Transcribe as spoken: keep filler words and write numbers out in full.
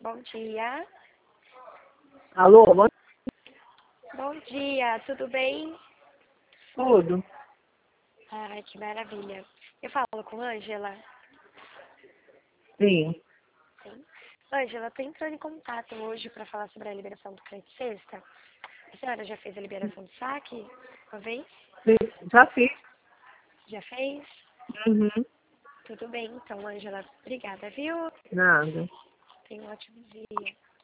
Bom dia. Alô, bom Bom dia, tudo bem? tudo. Ai, que maravilha. Eu falo com Ângela? Sim, Sim. Ângela, tô entrando em contato hoje para falar sobre a liberação do crédito sexta. A senhora já fez a liberação do saque uma vez? sim, já fiz. Já fez? Uhum, Tudo bem, então, Ângela. Obrigada, viu? nada. Tenha um ótimo dia.